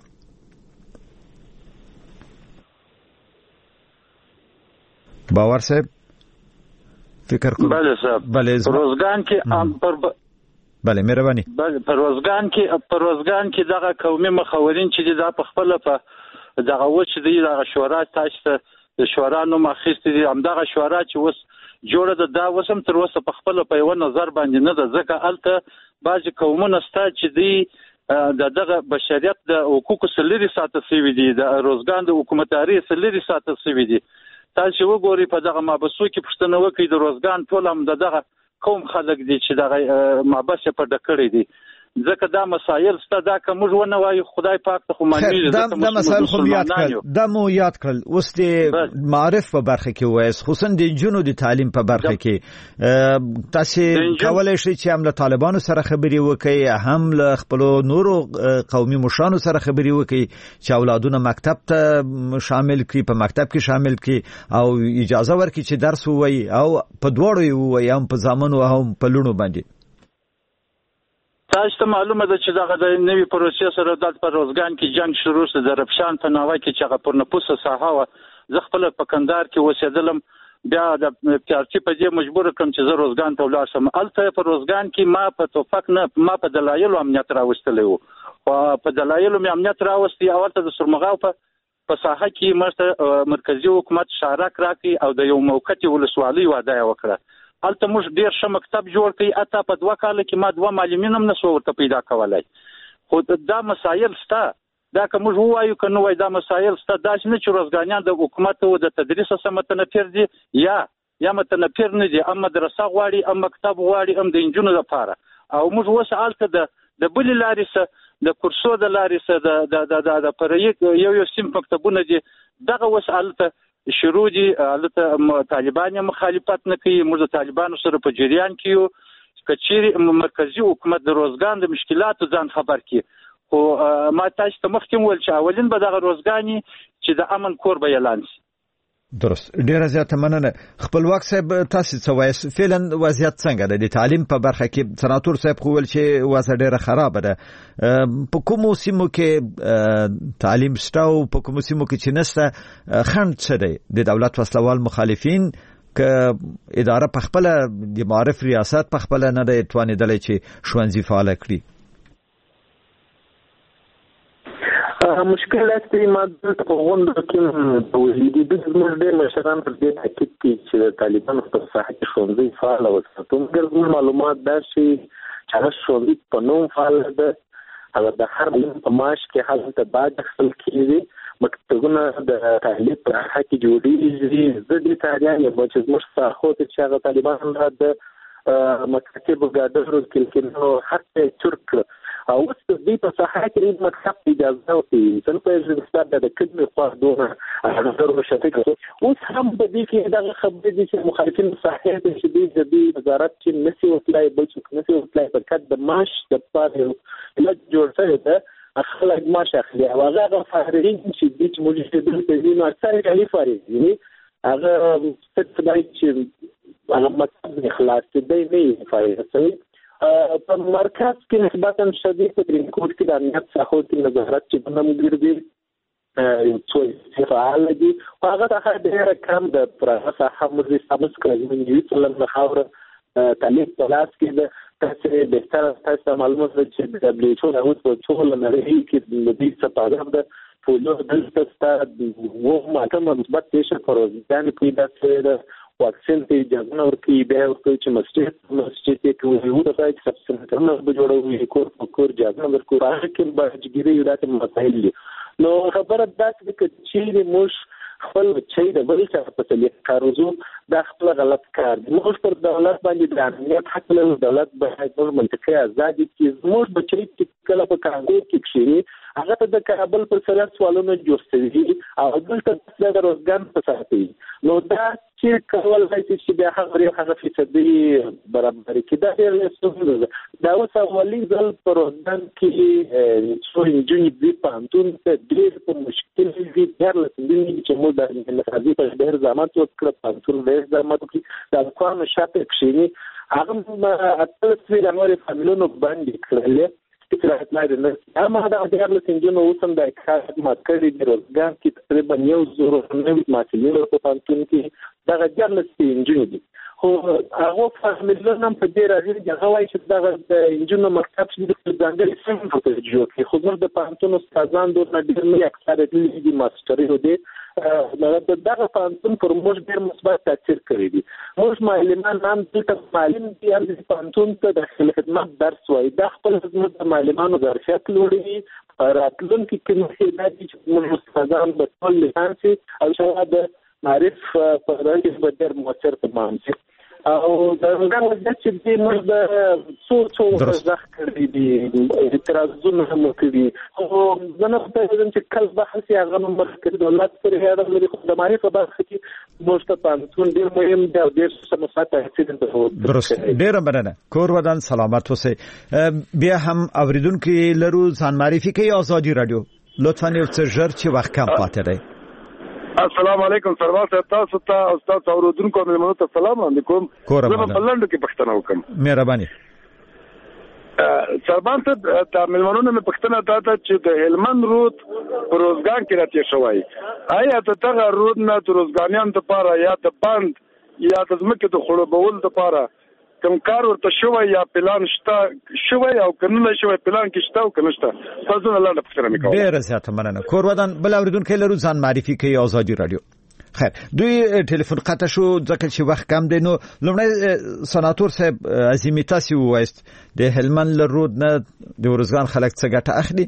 باور صاحب فکر کوم بله صاحب بله روزګان کې ام پر بله مهرباني بله پر روزګان کې پر روزګان کې دغه قومي مخاورین چې دا په خپل په دغه و چې دی دغه شورا تاسو ته د شورا نوم اخیستی دي همدغه شورا چې اوس جوړه ده دا اوس هم تر اوسه په خپل په یو نظر باندې نه ده ځکه هلته بعضې قومونه شته چې دوی د دغه بشریت د حقوقو څخه لرې ساتل شوي دي د روزګان د حکومتدارۍ څخه لرې ساتل شوي دي. تاسو وګورئ په دغه محبسو کې پوښتنه وکړئ د روزګان ټول هم د دغه قوم خلک دي چې دغه محبس یې په ډک کړی دي ځکه دا مسایل شته دا که موږ ونه وایو خدای پاک ته خو معنی دا مسایل خو یاد کړل دا مو یاد کړل اوس د معرف په برخه کې وایي خصوصا د جنو د تعلیم په برخه کې تاسو کولای شئ چې هم له طالبانو سره خبرې وکړئ هم له خپل نورو قومي مشرانو سره خبرې وکړئ چې اولادونه مکتب ته شامل کړي په مکتب کې شامل کړي او اجازه ورکړي چې درس ووایي او په دواړو یې ووایي هم په زامنو هم په لونو باندې. تاسو ته معلومه ده چې دغه د نوي پروسې سره د په روزګان کې جنگ شروع شو د رفشان په ناوه کې چې هغه پر نفوسه ساحه وه زه خپله په کندهار کې اوسېدلم بیا د پیارچي په دې مجبور کړم چې زه روزګان ته ولاړ شم هلته په روزګان کې ما په توفق نه ما په دلایلو امنیت راوستلی و خو په دلایلو مې امنیت راوستی او هلته د سرمغاو په په ساحه کې موږ مرکزي حکومت شارک راکړي او د یو موقتي ولسوالۍ واده یې وکړه هلته موږ ډېر ښه مکتب جوړ کړي حتی په دوه کاله کې ما دوه معلمین هم نسو ورته پیدا کولی خو دا مسایل شته دا که موږ ووایو که نه وایو دا مسایل شته داسې نه چې روزګانیان د حکومت او د تدریس څخه متنفر دي یا یا متنفر نه دي هم مدرسه غواړي هم مکتب غواړي هم د نجونو لپاره او موږ اوس هلته د د بلې لارې څخه د کورسو د لارې څخه د د د پرایویت یو یو سیم مکتبونه دي دغه اوس هلته شروع دي هلته طالبان یې مخالفت نه کوي موږ د طالبانو سره په جریان کې یو که چیرې مرکزي حکومت د روزګان د مشکلاتو ځان خبر کړي خو ما تاسو ته مخکې وویل چې اولین به دغه روزګان چې د امن کور به اعلان شي. درست ډیره زیاته مننه. خپلواک صاحب تاسو څه وایي فعلا وضعیت څنګه ده د تعلیم په برخه کې سناتور صاحب خو ول چې وضع ډیره خراب ده په کومو سیمو کې تعلیم شته او په کومو سیمو کې چې نشته خنډ څه دی د دولت وسلوال مخالفین که اداره په خپل د معرف ریاست په خپل نه دی توانیدلی چې ښوونځي فعال کړي مشکلات دی ما د غونډو کې د ولیدي د زموږ ډېر مشران پر دې تاکید کوي چې د طالبانو په ساحه کې ښوونځي فعال وساتو موږ معلومات دا شي چې هغه ښوونځي په نوم فعال ده هغه د هر معلم په معاش کې هلته باید خپل کېږي مکتبونه د تعلیم په ساحه کې جوړېږي زه دې تاریان یم چې زموږ ساحو ته چې هغه طالبان را د مکاتب ګاډرو کلکینو حتی ترک او اوس د دې په ساحه کې د مکتب اجازه ورکړي څنګه چې د ستاسو د کډمې خوا دونه هغه ضروري شته اوس هم د دې کې دغه خبرې دي چې مخالفین ساحه ته شدید د دې وزارت چې نسی وکړای بل څه نسی وکړای په کډ د ماش د پاره له جوړ شوی ده خلک ماش اخلي او هغه فارغین چې د چې موږ د دې په نو اکثر کلی فارغین هغه څه دای چې هغه مکتب اخلاص دې نه فارغ په مرکز کې نسبتا شدید په درینکوټ کې د امنیت ساحو کې نظارت چې په نوم ګرځي یو څو فعال دي او هغه ته ډېر کم د پرغه ساحه مزي سابس کړي چې څلور مخاور تعلیق تلاش کې د تاسو به تاسو معلومات چې د دبليو ایچ او د اوس په ټول نړۍ کې د دې څخه تعرف ده فولو دلته ستاسو وو ماته مثبت پیښه پروژه کې دا څه واکسین ته اجازه نه ورکوي بیا ورکوي چې مسجد مسجد کې کوي وو د ځای چې سبسنټرونه به جوړوي کور په کور اجازه نه ورکوي هغه کې به جګیري یو داسې مسایل دي نو خبره داسې ده چې موږ خپل چې د بل څه په تلې کاروزو دا خپل غلط کار دی موږ پر دولت باندې د امنیت حق له دولت باید موږ منطقي ازادي کې موږ بچی چې کله په کانګو کې کشي هغه ته د کابل پر سره سوالونه جوړ شوي او دلته د روزګان په ساتي نو دا چې کول راځي چې بیا هغه هغه فیصدي برابر کې دا ډېر څه ده دا اوس اولي ځل پر روزګان کې څو انجنیر دي په انتون ته ډېر په مشکل دي ډېر لسندې چې موږ د انتخابي په ډېر زحمت وکړ په انتون ډېر زحمت وکړ د افغان شاته کښینی هغه اتل سوي د نورې فامیلونو باندې کړل چې راځي نه اما دا ډېر لسندې نو اوسم د کار مات کړی د روزګان کې تقریبا یو زرو نوي ماتلینو په انتون کې دا ډېر لسندې انجنیر دي خو هغه فهمیدل نم په دې راځي چې هغه وايي چې دا د انجینر مکتب چې د ځانګړي سم په جوړ کې خو موږ د پانتون استادان دوه ډېر نه اکثر دي ماستري ودی دا دغه پانتون پر موږ ډېر مثبت تاثیر کړی دی. موږ معلمان هم د معلم دي هم د پانتون ته د خدمت درس وایي دا خپل خدمت د معلمانو ظرفیت لوړوي راتلونکي کې موږ دا چې موږ استادان به ټول لیسانسي او شاید د معرف په اړه کې به ډېر موثر تمام شي او دا څنګه چې دې موږ د څو څو ځخ کړی دي اعتراضونه هم کړی خو زه نه پوهېږم چې کله بحث یې هغه نمبر کړی دولت پرې هغه لري خو د معرف په برخه کې موږ ته پانتون ډېر مهم دی او ډېر څه مثبت تاثیر درلود. درست ډېر مننه کور ودان سلامت اوسئ. بیا هم اوریدونکو لرو ځان معرفي کوي آزادي رادیو لطفا یو څه ژر چې وخت کم پاتې دی. السلام علیکم سرور صاحب تاسو ته او تاسو اوریدونکو مېلمنو ته سلام علیکم. زه په لندن کې پښتنه وکم. مهرباني. سربان ته د مېلمنو نه پښتنه دا چې د هلمند رود روزګان کې راته شوی. آیا ته دغه رود نه د روزګانیان لپاره یا د بند یا د ځمکې د خړوبول لپاره کوم کار ورته شوی یا پلان شته شوی او کنه شوی پلان کې شته او کنه شته تاسو نه لاندې پوښتنه میکوم. ډیر زیاته مننه کور ودان بل اوریدونکو لرو ځان معرفي کوي آزادي رادیو. خیر دوی ټلیفون قطع شو ځکه چې وخت کم دی نو لومړی سناتور صاحب عظیمی تاسو وایست د هلمند لرود نه د ورزګان خلک څه ګټه اخلي؟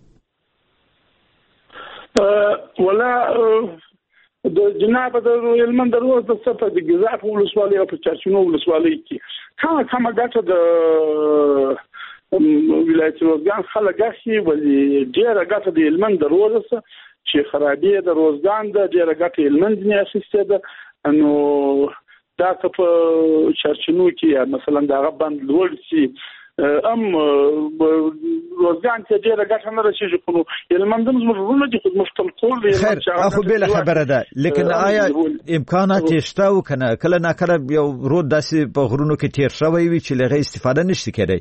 ولا د جناب د هلمند روز د صفه د جزاف ولسوالۍ او په چارچونو ولسوالۍ کې کومه کومه ګټه د ولایت روزګان خلک اخلي ولې ډیره ګټه د هلمند روز چې خرابې د روزګان د ډیره ګټه هلمند نه اخیسته ده نو دا په چارچونو کې مثلا دا غبند لوړ شي ام روزګان ته ډیره ګټه نه رسیږي خو هلمند زموږ دي خو مشکل ټول خیر اخو بل خبره ده لیکن آیا امکانات شته او کنه کله نه کله یو رود داسې په غرونو کې تیر شوی وي چې لغه استفاده نشي کېدای؟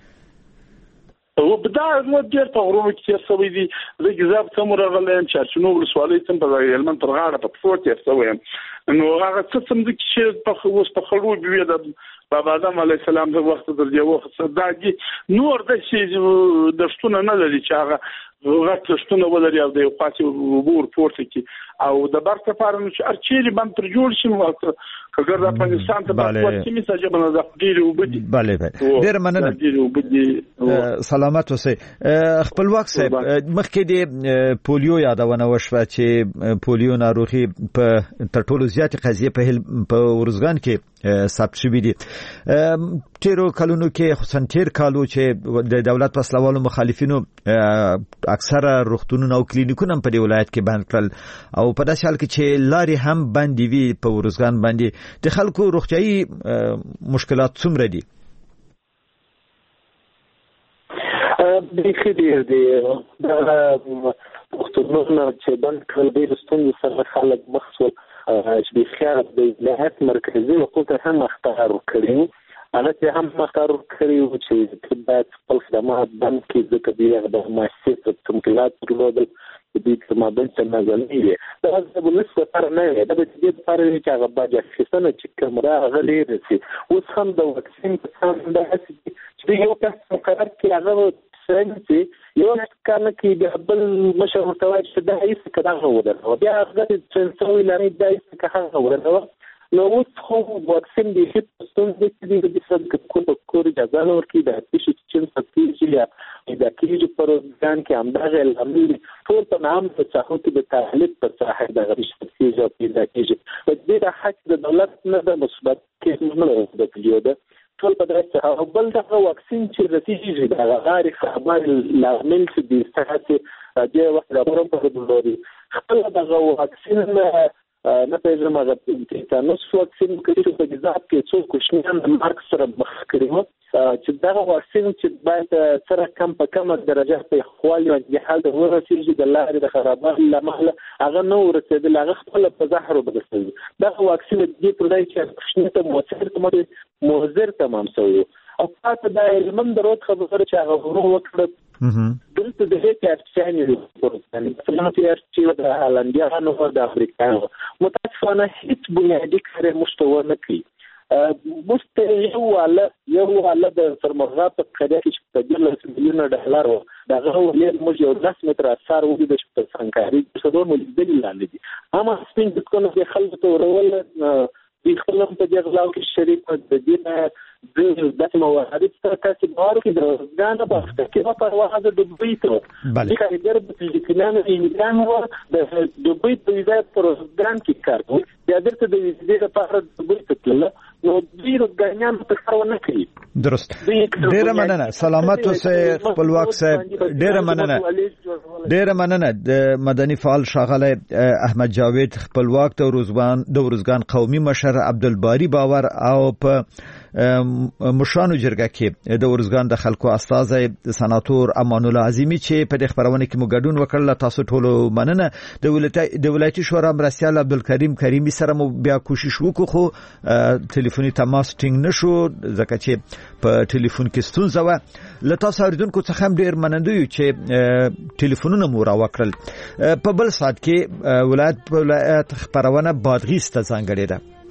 او بدا نو ډیر په غرونو کې تیر شوی دي د جزاب څومره غلم چارچونو ولسوالۍ څم په هلمند تر غاړه په فوټ تیر شوی نو هغه څه څم د چې په اوس په خړو بیا د بابا آدم علیه السلام د وخت در دی وخت صداګي نور د شي د شتونه نه لري چې هغه غټ شتونه ولري او د خاصي وبور پورته کی او د بر سفر نو چې ارچيلي باندې تر جوړ شي وخت کګر د افغانستان ته په وخت کې میساج باندې د ډیرو وبدي bale ډیر مننه ډیرو وبدي سلامت اوسئ. خپلواک صاحب مخکې د پولیو یادونه وشوه چې پولیو ناروغي په تر ټولو زیات قضیه په په ورزګان کې ثبت شوې دي. تیرو کلونو کې خصوصا تیر کالو چې د دولت پسلوالو مخالفینو اکثره روغتونونه او کلینیکونه په دې ولایت کې بند کړل او په داسې حال کې چې لارې هم بندې وي په ورزګان باندې د خلکو روغتیايي مشکلات څومره دي؟ بیخي ډېر دي دا روغتونونه چې بند کړل ډېر ستونزې سره خلک مخ شول چې بخیر د ولایت مرکزي حکومت هم اختیار کړی انا چې هم اختیار کړی چې باید خپل خدمات بند کړي ځکه دغه د مؤسسې تمکلات درلودل د دې مابین څخه نازلې دي دا د ولس لپاره نه دی دا د دې لپاره چې هغه باید اخیستنه چې کومه غلي رسي اوس هم د واکسین په څیر د چې یو کس مقرر کړي هغه څنګه یو کارنه کې د بل مشر متوجه چې دا هیڅ کډه وره بیا هغه چې څنګه لري دا هیڅ کډه وره نو اوس خو واکسین د هیڅ څه د دې د څه کوم کور اجازه ورکړي د هیڅ چې څه یا د کېږي پر ځان کې همدغه عمل ټول په نام په څاخو کې د تحلیل پر څاخه د غریش کېږي او پیدا کېږي په دې د حق د دولت نه د مثبت کې نه د پیډه ټول په داسې او بل د واکسین چې رسیږي د غیر خبر لامل چې د صحت د وخت راپورم په دوري خپل د واکسین نه پیژنم هغه تیتانوس واکسین کړي په جزاب کې څو کوشنیان د مارک سره مخ کړي چې دا واکسین چې باید سره کم په کومه درجه په خپل او د حال د ورسېږي د لارې د خرابات لامل هغه نو ورسېدل هغه خپل په زهر وبدل دا واکسین د پردای چې کوشنی ته موثر ته موثر تمام شوی او تاسو د هلمند درود خبره چې هغه ورو وکړه دلته د هیڅ ارتشاني پروتستاني څنګه چې د هالندیانو او د افریقایانو متاسفانه هیڅ بنیادی کار مستوى نه کوي مست یو والا یو والا د سرمرغات په قضیه کې چې په دغه میلیونه ډالر و دغه ولې موږ یو لاس متر اثر وګړي د شپږ څنګه څلور ملیون لاندې دي اما سپین د کوم د خلکو ته ورول د خپل په دغه لاو کې شریک د دې د داسې موارد سره تاسو بهر کې د ځان په وخت کې په واحد د دوی ته د کارګر په فلیپینانو ایمګرانو د دوی په ویزه پر ځان کې کار کوي د درته د ویزې لپاره د دوی ته تلل نو دوی روزګانیان په کار ونه کوي درست ډیره مننه سلامت اوسه خپلواک صاحب ډیره مننه ډیره مننه د مدني فعال شاغله احمد جاوید خپلواک د روزګان د روزګان قومي مشر عبدالباری باور او په مشانو جرګه کې د ورزګان د خلکو استاد سناتور امان الله عظیمی چې په دې خبرونه کې مګډون وکړل تاسو ټول مننه د ولایت د ولایتي شورا مرستيال عبدالکریم کریمی سره مو بیا کوشش وکړو خو ټلیفوني تماس ټینګ نشو ځکه چې په ټلیفون کې ستونزه و لته اوریدونکو څخه هم ډیر مننه یو چې ټلیفونونه مو را وکړل په بل سات کې ولایت په ولایت خبرونه بادغیس ته ځانګړې ده